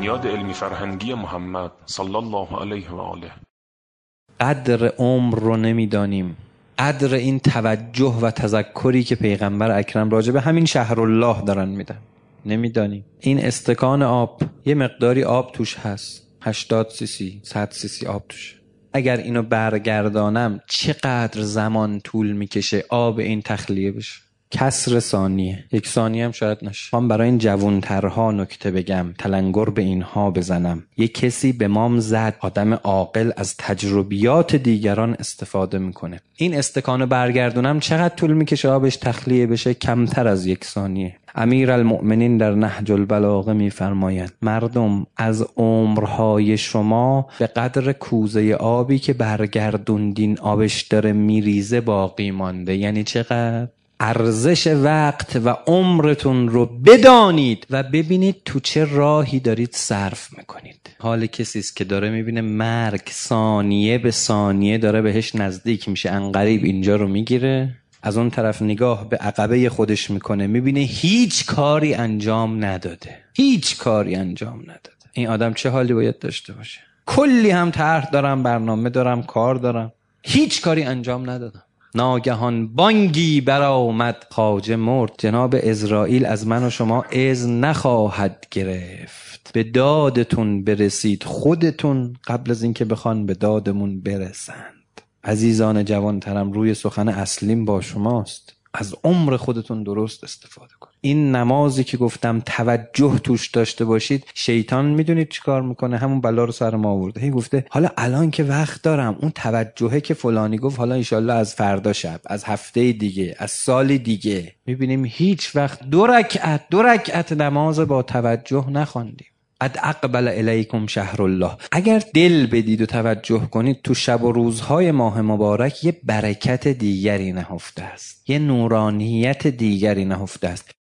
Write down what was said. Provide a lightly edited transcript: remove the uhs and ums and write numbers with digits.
بنیاد علمی فرهنگی محمد صلی الله علیه و آله. قدر عمر رو نمیدانیم، قدر این توجه و تذکری که پیغمبر اکرم راجع به همین شهرالله دارن میدن نمیدانیم. این استکان آب یه مقداری آب توش هست، 80 سی سی 100 سی سی آب توش. اگر اینو برگردانم چقدر زمان طول میکشه آب این تخلیه بشه؟ کسر ثانیه، 1 ثانیه هم شاید نشه. من برای این جوانترها نکته بگم، تلنگر به اینها بزنم. یه کسی به مام زد، آدم عاقل از تجربیات دیگران استفاده میکنه. این استکانو برگردونم چقدر طول میکشه آبش تخلیه بشه؟ کمتر از 1 ثانیه. امیرالمؤمنین در نهج البلاغه میفرمایند مردم از عمرهای شما به قدر کوزه آبی که برگردوندین آبش داره میریزه باقی مانده. یعنی چقدر؟ ارزش وقت و عمرتون رو بدانید و ببینید تو چه راهی دارید صرف میکنید. حال کسی است که داره میبینه مرگ ثانیه به ثانیه داره بهش نزدیک میشه، عنقریب اینجا رو میگیره، از اون طرف نگاه به عقبه خودش میکنه، میبینه هیچ کاری انجام نداده، هیچ کاری انجام نداده. این آدم چه حالی باید داشته باشه؟ کلی هم طرح دارم، برنامه دارم، کار دارم، هیچ کاری انجام ندادم. ناگهان بانگی برآمد، خواجه مرد. جناب عزرائیل از من و شما اذن نخواهد گرفت، به دادتون برسید خودتون قبل از اینکه بخوان به دادمون برسند. عزیزان جوانترم، روی سخن اصلیم با شماست. از عمر خودتون درست استفاده کنید. این نمازی که گفتم توجه توش داشته باشید، شیطان میدونید چی کار میکنه؟ همون بلا رو سر ما آورده. هی گفته حالا الان که وقت دارم، اون توجهه که فلانی گفت حالا انشالله از فردا شب، از هفته دیگه، از سال دیگه. میبینیم هیچ وقت 2 رکعت نماز با توجه نخواندیم. قد اقبل الیکم شهر الله. اگر دل بدید و توجه کنید، تو شب و روزهای ماه مبارک یه برکت دیگری نهفته است، یه نورانیت دیگری نهفته است.